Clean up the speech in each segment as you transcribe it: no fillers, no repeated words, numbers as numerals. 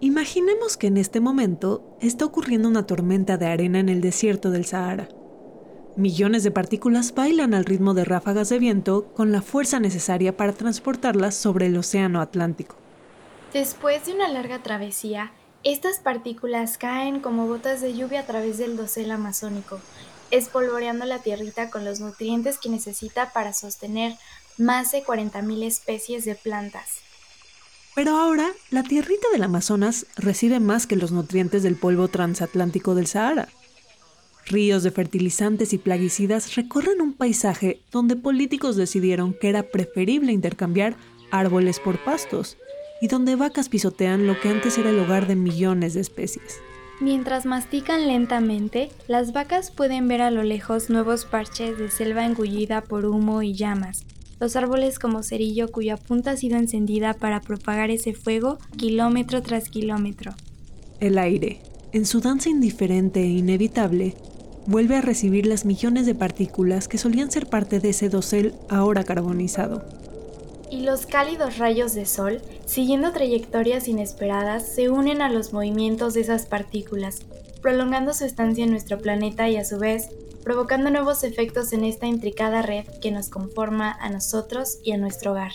Imaginemos que en este momento está ocurriendo una tormenta de arena en el desierto del Sahara. Millones de partículas bailan al ritmo de ráfagas de viento con la fuerza necesaria para transportarlas sobre el océano Atlántico. Después de una larga travesía, estas partículas caen como gotas de lluvia a través del dosel amazónico, espolvoreando la tierrita con los nutrientes que necesita para sostener más de 40,000 especies de plantas. Pero ahora, la tierrita del Amazonas recibe más que los nutrientes del polvo transatlántico del Sahara. Ríos de fertilizantes y plaguicidas recorren un paisaje donde políticos decidieron que era preferible intercambiar árboles por pastos y donde vacas pisotean lo que antes era el hogar de millones de especies. Mientras mastican lentamente, las vacas pueden ver a lo lejos nuevos parches de selva engullida por humo y llamas. Los árboles como cerillo cuya punta ha sido encendida para propagar ese fuego kilómetro tras kilómetro. El aire, en su danza indiferente e inevitable, vuelve a recibir las millones de partículas que solían ser parte de ese dosel ahora carbonizado. Y los cálidos rayos de sol, siguiendo trayectorias inesperadas, se unen a los movimientos de esas partículas, prolongando su estancia en nuestro planeta y a su vez, provocando nuevos efectos en esta intricada red que nos conforma a nosotros y a nuestro hogar.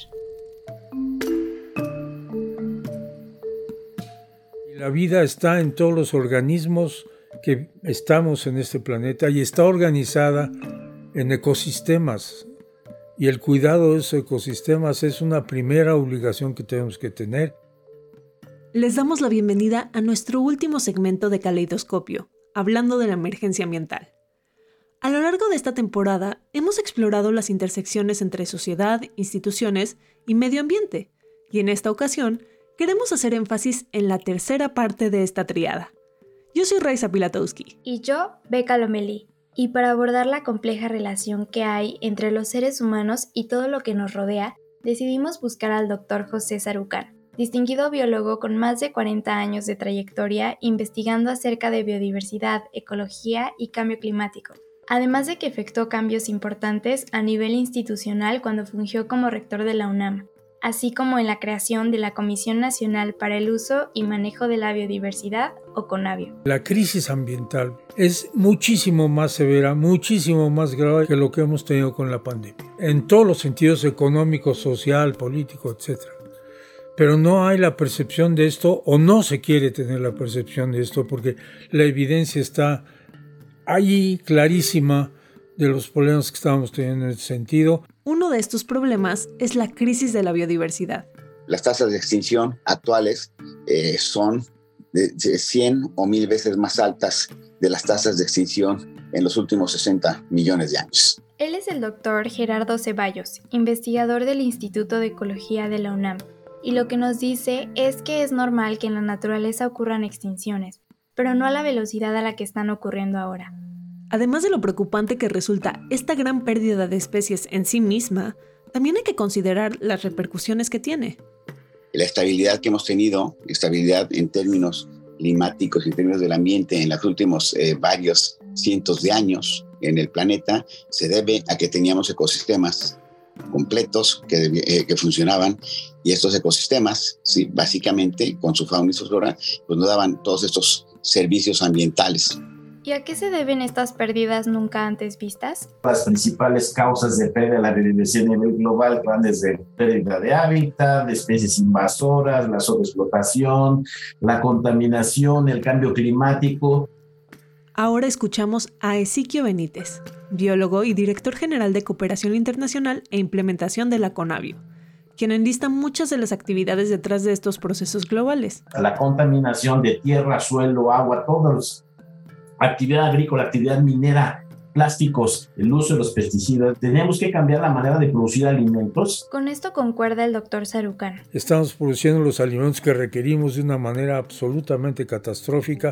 La vida está en todos los organismos que estamos en este planeta y está organizada en ecosistemas. Y el cuidado de esos ecosistemas es una primera obligación que tenemos que tener. Les damos la bienvenida a nuestro último segmento de Caleidoscopio, hablando de la emergencia ambiental. A lo largo de esta temporada, hemos explorado las intersecciones entre sociedad, instituciones y medio ambiente, y en esta ocasión queremos hacer énfasis en la tercera parte de esta triada. Yo soy Raiza Pilatowski. Y yo, Becca Lomelí. Y para abordar la compleja relación que hay entre los seres humanos y todo lo que nos rodea, decidimos buscar al Dr. José Sarucán, distinguido biólogo con más de 40 años de trayectoria investigando acerca de biodiversidad, ecología y cambio climático. Además de que efectuó cambios importantes a nivel institucional cuando fungió como rector de la UNAM, así como en la creación de la Comisión Nacional para el Uso y Manejo de la Biodiversidad, o CONABIO. La crisis ambiental es muchísimo más severa, muchísimo más grave que lo que hemos tenido con la pandemia, en todos los sentidos económico, social, político, etc. Pero no hay la percepción de esto, o no se quiere tener la percepción de esto, porque la evidencia está ahí clarísima de los problemas que estamos teniendo en ese sentido. Uno de estos problemas es la crisis de la biodiversidad. Las tasas de extinción actuales son de 100 o 1000 veces más altas de las tasas de extinción en los últimos 60 millones de años. Él es el doctor Gerardo Ceballos, investigador del Instituto de Ecología de la UNAM, y lo que nos dice es que es normal que en la naturaleza ocurran extinciones, pero no a la velocidad a la que están ocurriendo ahora. Además de lo preocupante que resulta esta gran pérdida de especies en sí misma, también hay que considerar las repercusiones que tiene. La estabilidad que hemos tenido, estabilidad en términos climáticos y en términos del ambiente en los últimos varios cientos de años en el planeta, se debe a que teníamos ecosistemas completos que funcionaban, y estos ecosistemas, sí, básicamente con su fauna y su flora, pues nos daban todos estos servicios ambientales. ¿Y a qué se deben estas pérdidas nunca antes vistas? Las principales causas de pérdida de la biodiversidad a nivel global van desde pérdida de hábitat, de especies invasoras, la sobreexplotación, la contaminación, el cambio climático. Ahora escuchamos a Ezequiel Benítez, biólogo y director general de Cooperación Internacional e Implementación de la CONABIO, quien enlista muchas de las actividades detrás de estos procesos globales. La contaminación de tierra, suelo, agua, todos. Actividad agrícola, actividad minera, plásticos, el uso de los pesticidas. Tenemos que cambiar la manera de producir alimentos. Con esto concuerda el doctor Sarucán. Estamos produciendo los alimentos que requerimos de una manera absolutamente catastrófica.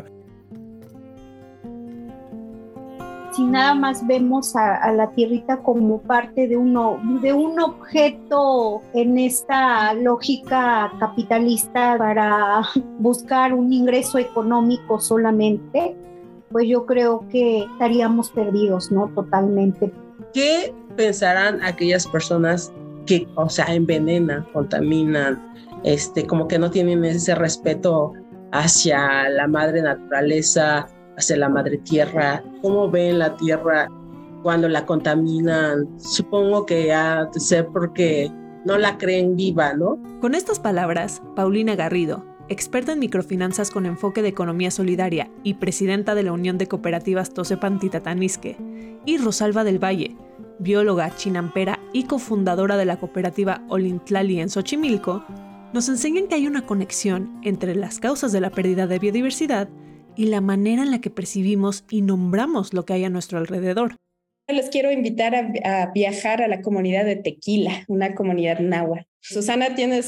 Si nada más vemos a la tierrita como parte de un objeto en esta lógica capitalista para buscar un ingreso económico solamente, pues yo creo que estaríamos perdidos, ¿no? Totalmente. ¿Qué pensarán aquellas personas que, envenenan, contaminan, como que no tienen ese respeto hacia la madre naturaleza, hacia la madre tierra? ¿Cómo ven la tierra cuando la contaminan? Supongo que ha de ser porque no la creen viva, ¿no? Con estas palabras, Paulina Garrido, experta en microfinanzas con enfoque de economía solidaria y presidenta de la Unión de Cooperativas Tosepan-Titatanisque, y Rosalba del Valle, bióloga chinampera y cofundadora de la cooperativa Olintlali en Xochimilco, nos enseñan que hay una conexión entre las causas de la pérdida de biodiversidad y la manera en la que percibimos y nombramos lo que hay a nuestro alrededor. Les quiero invitar a viajar a la comunidad de Tequila, una comunidad náhuatl. Susana tiene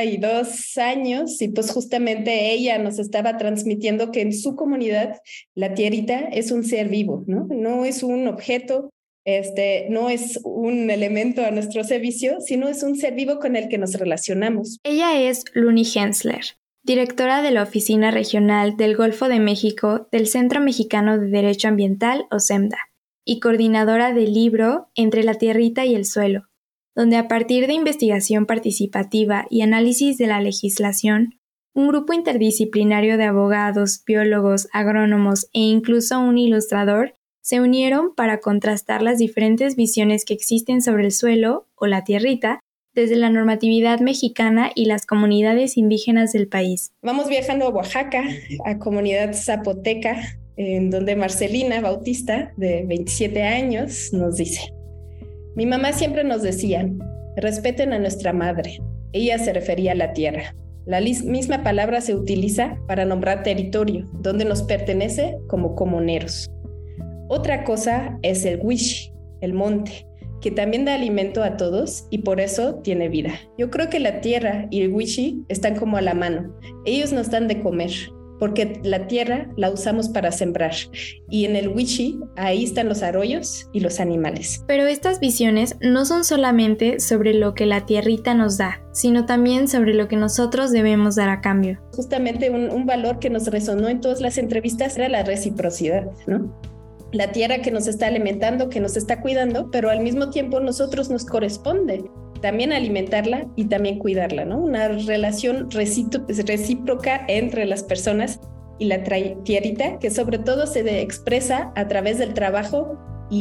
72 años y pues justamente ella nos estaba transmitiendo que en su comunidad la tierrita es un ser vivo, ¿no? No es un objeto, no es un elemento a nuestro servicio, sino es un ser vivo con el que nos relacionamos. Ella es Luni Hensler, directora de la Oficina Regional del Golfo de México del Centro Mexicano de Derecho Ambiental, OCEMDA, y coordinadora del libro Entre la Tierrita y el Suelo, donde a partir de investigación participativa y análisis de la legislación, un grupo interdisciplinario de abogados, biólogos, agrónomos e incluso un ilustrador se unieron para contrastar las diferentes visiones que existen sobre el suelo o la tierrita desde la normatividad mexicana y las comunidades indígenas del país. Vamos viajando a Oaxaca, a comunidad zapoteca, en donde Marcelina Bautista, de 27 años, nos dice: mi mamá siempre nos decía, respeten a nuestra madre. Ella se refería a la tierra. La misma palabra se utiliza para nombrar territorio, donde nos pertenece como comuneros. Otra cosa es el wishi, el monte, que también da alimento a todos y por eso tiene vida. Yo creo que la tierra y el wishi están como a la mano. Ellos nos dan de comer, porque la tierra la usamos para sembrar. Y en el wishi, ahí están los arroyos y los animales. Pero estas visiones no son solamente sobre lo que la tierrita nos da, sino también sobre lo que nosotros debemos dar a cambio. Justamente un valor que nos resonó en todas las entrevistas era la reciprocidad, ¿no? La tierra que nos está alimentando, que nos está cuidando, pero al mismo tiempo nosotros nos corresponde también alimentarla y también cuidarla, ¿no? Una relación recíproca entre las personas y la tierrita, que sobre todo se expresa a través del trabajo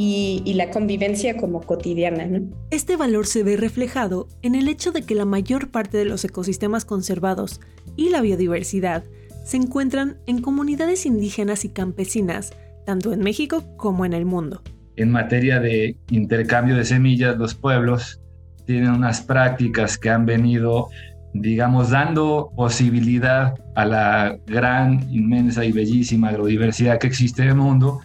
y la convivencia como cotidiana, ¿no? Este valor se ve reflejado en el hecho de que la mayor parte de los ecosistemas conservados y la biodiversidad se encuentran en comunidades indígenas y campesinas, tanto en México como en el mundo. En materia de intercambio de semillas, los pueblos tienen unas prácticas que han venido, digamos, dando posibilidad a la gran, inmensa y bellísima agrodiversidad que existe en el mundo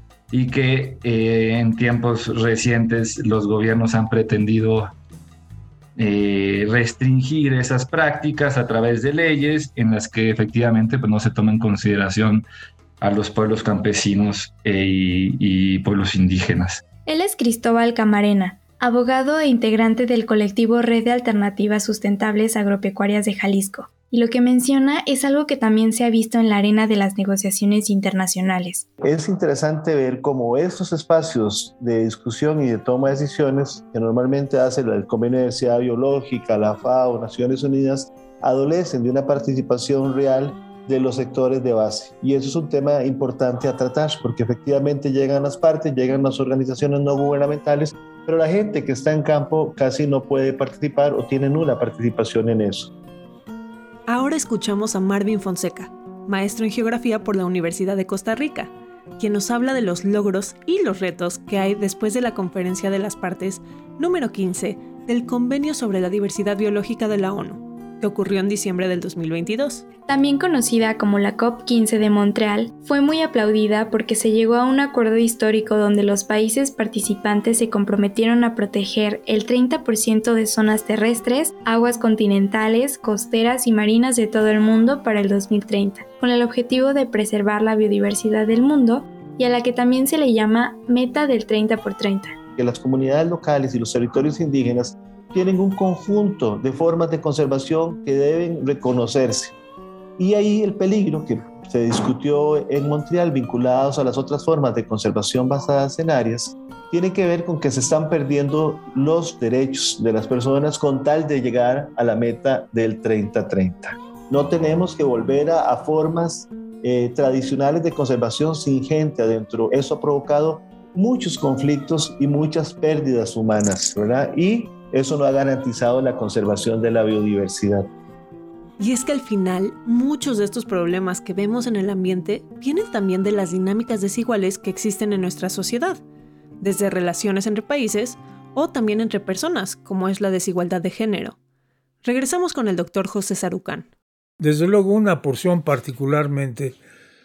y que en tiempos recientes los gobiernos han pretendido restringir esas prácticas a través de leyes en las que efectivamente pues, no se toma en consideración a los pueblos campesinos y pueblos indígenas. Él es Cristóbal Camarena, abogado e integrante del colectivo Red de Alternativas Sustentables Agropecuarias de Jalisco, y lo que menciona es algo que también se ha visto en la arena de las negociaciones internacionales. Es interesante ver cómo estos espacios de discusión y de toma de decisiones que normalmente hace el Convenio de Diversidad Biológica, la FAO, Naciones Unidas, adolecen de una participación real de los sectores de base. Y eso es un tema importante a tratar, porque efectivamente llegan las partes, llegan las organizaciones no gubernamentales, pero la gente que está en campo casi no puede participar o tiene nula participación en eso. Ahora escuchamos a Marvin Fonseca, maestro en geografía por la Universidad de Costa Rica, quien nos habla de los logros y los retos que hay después de la Conferencia de las Partes número 15 del Convenio sobre la Diversidad Biológica de la ONU, que ocurrió en diciembre del 2022. También conocida como la COP15 de Montreal, fue muy aplaudida porque se llegó a un acuerdo histórico donde los países participantes se comprometieron a proteger el 30% de zonas terrestres, aguas continentales, costeras y marinas de todo el mundo para el 2030, con el objetivo de preservar la biodiversidad del mundo y a la que también se le llama Meta del 30x30. Que las comunidades locales y los territorios indígenas tienen un conjunto de formas de conservación que deben reconocerse. Y ahí el peligro que se discutió en Montreal, vinculados a las otras formas de conservación basadas en áreas, tiene que ver con que se están perdiendo los derechos de las personas con tal de llegar a la meta del 30-30. No tenemos que volver a formas tradicionales de conservación sin gente adentro. Eso ha provocado muchos conflictos y muchas pérdidas humanas, ¿verdad? Y eso no ha garantizado la conservación de la biodiversidad. Y es que al final, muchos de estos problemas que vemos en el ambiente vienen también de las dinámicas desiguales que existen en nuestra sociedad, desde relaciones entre países o también entre personas, como es la desigualdad de género. Regresamos con el doctor José Sarucán. Desde luego, una porción particularmente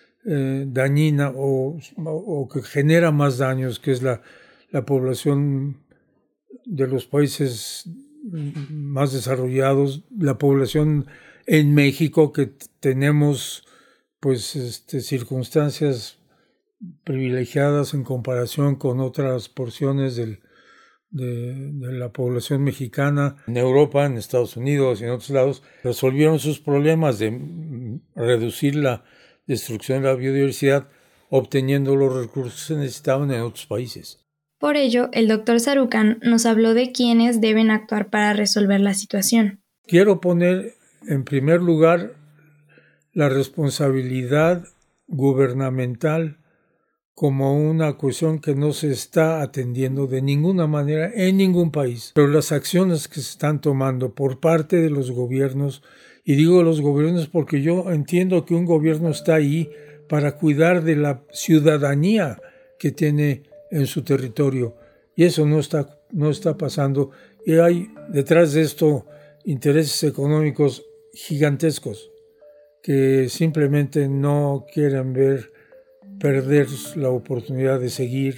dañina o que genera más daños, que es la población de los países más desarrollados, la población en México, que tenemos pues circunstancias privilegiadas en comparación con otras porciones de la población mexicana. En Europa, en Estados Unidos y en otros lados, resolvieron sus problemas de reducir la destrucción de la biodiversidad obteniendo los recursos que se necesitaban en otros países. Por ello, el doctor Sarucán nos habló de quiénes deben actuar para resolver la situación. Quiero poner en primer lugar la responsabilidad gubernamental como una cuestión que no se está atendiendo de ninguna manera en ningún país. Pero las acciones que se están tomando por parte de los gobiernos, y digo los gobiernos porque yo entiendo que un gobierno está ahí para cuidar de la ciudadanía que tiene en su territorio, y eso no está pasando, y hay detrás de esto intereses económicos gigantescos que simplemente no quieren ver perder la oportunidad de seguir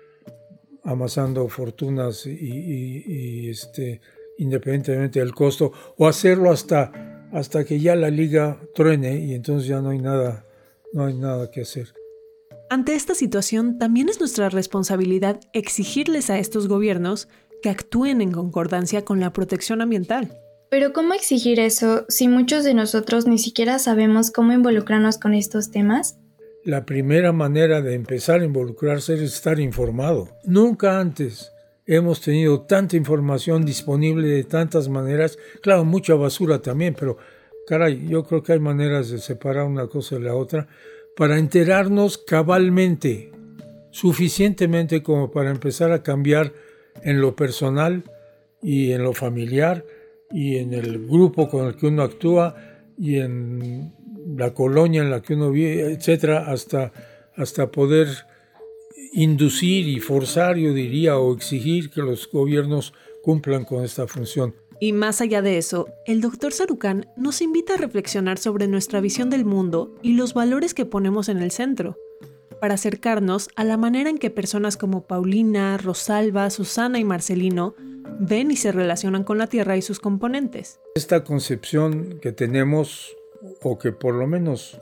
amasando fortunas y independientemente del costo, o hacerlo hasta que ya la liga truene y entonces ya no hay nada que hacer. Ante esta situación, también es nuestra responsabilidad exigirles a estos gobiernos que actúen en concordancia con la protección ambiental. Pero ¿cómo exigir eso si muchos de nosotros ni siquiera sabemos cómo involucrarnos con estos temas? La primera manera de empezar a involucrarse es estar informado. Nunca antes hemos tenido tanta información disponible de tantas maneras. Claro, mucha basura también, pero caray, yo creo que hay maneras de separar una cosa de la otra para enterarnos cabalmente, suficientemente como para empezar a cambiar en lo personal y en lo familiar y en el grupo con el que uno actúa y en la colonia en la que uno vive, etcétera, hasta poder inducir y forzar, yo diría, o exigir que los gobiernos cumplan con esta función. Y más allá de eso, el doctor Sarucán nos invita a reflexionar sobre nuestra visión del mundo y los valores que ponemos en el centro, para acercarnos a la manera en que personas como Paulina, Rosalba, Susana y Marcelino ven y se relacionan con la Tierra y sus componentes. Esta concepción que tenemos, o que por lo menos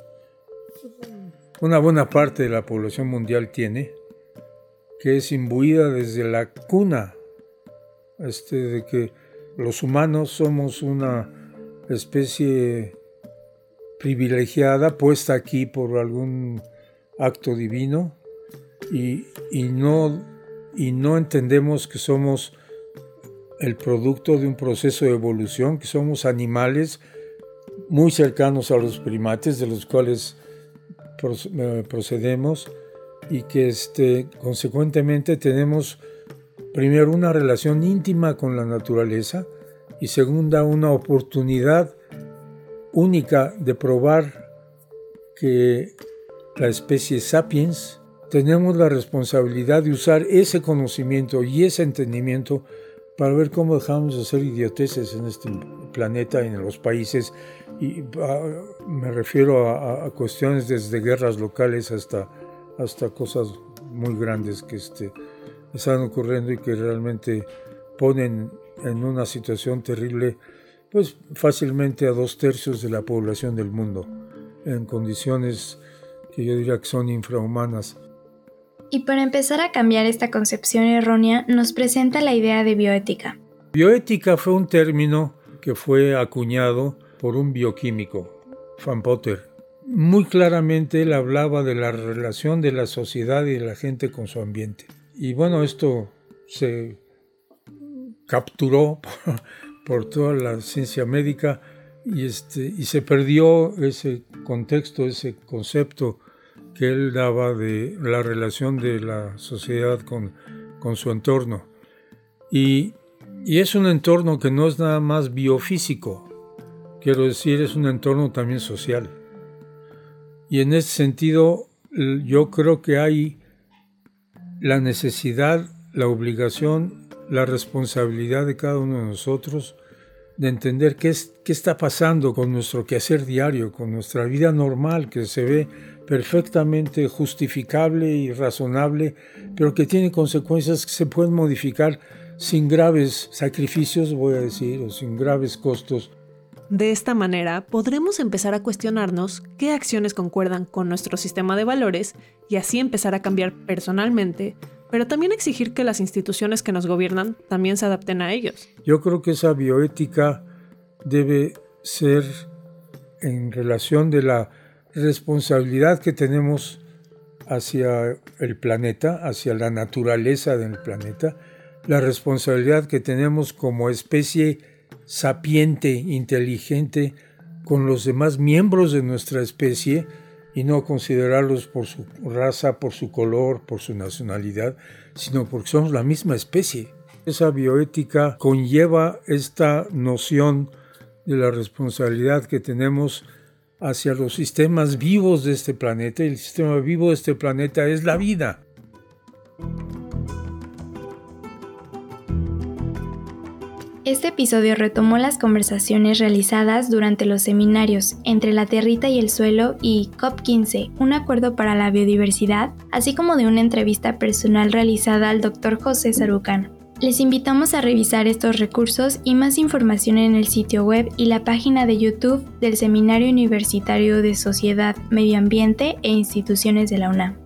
una buena parte de la población mundial tiene, que es imbuida desde la cuna, de que los humanos somos una especie privilegiada, puesta aquí por algún acto divino, y no entendemos que somos el producto de un proceso de evolución, que somos animales muy cercanos a los primates, de los cuales procedemos, y que consecuentemente tenemos primero una relación íntima con la naturaleza y segunda una oportunidad única de probar que la especie sapiens tenemos la responsabilidad de usar ese conocimiento y ese entendimiento para ver cómo dejamos de hacer idioteces en este planeta y en los países, y me refiero a cuestiones desde guerras locales hasta cosas muy grandes que están ocurriendo y que realmente ponen en una situación terrible pues fácilmente a 2/3 de la población del mundo en condiciones que yo diría que son infrahumanas. Y para empezar a cambiar esta concepción errónea, nos presenta la idea de bioética. Bioética fue un término que fue acuñado por un bioquímico, Van Potter. Muy claramente él hablaba de la relación de la sociedad y de la gente con su ambiente. Y bueno, esto se capturó por toda la ciencia médica y se perdió ese contexto, ese concepto que él daba de la relación de la sociedad con su entorno. Y es un entorno que no es nada más biofísico, quiero decir, es un entorno también social. Y en ese sentido, yo creo que hay la necesidad, la obligación, la responsabilidad de cada uno de nosotros de entender qué está pasando con nuestro quehacer diario, con nuestra vida normal, que se ve perfectamente justificable y razonable, pero que tiene consecuencias que se pueden modificar sin graves sacrificios, voy a decir, o sin graves costos. De esta manera, podremos empezar a cuestionarnos qué acciones concuerdan con nuestro sistema de valores y así empezar a cambiar personalmente, pero también exigir que las instituciones que nos gobiernan también se adapten a ellos. Yo creo que esa bioética debe ser en relación de la responsabilidad que tenemos hacia el planeta, hacia la naturaleza del planeta, la responsabilidad que tenemos como especie sapiente, inteligente, con los demás miembros de nuestra especie, y no considerarlos por su raza, por su color, por su nacionalidad, sino porque somos la misma especie. Esa bioética conlleva esta noción de la responsabilidad que tenemos hacia los sistemas vivos de este planeta, y el sistema vivo de este planeta es la vida. Este episodio retomó las conversaciones realizadas durante los seminarios Entre la Tierrita y el Suelo y COP15, un acuerdo para la biodiversidad, así como de una entrevista personal realizada al Dr. José Sarucán. Les invitamos a revisar estos recursos y más información en el sitio web y la página de YouTube del Seminario Universitario de Sociedad, Medio Ambiente e Instituciones de la UNAM.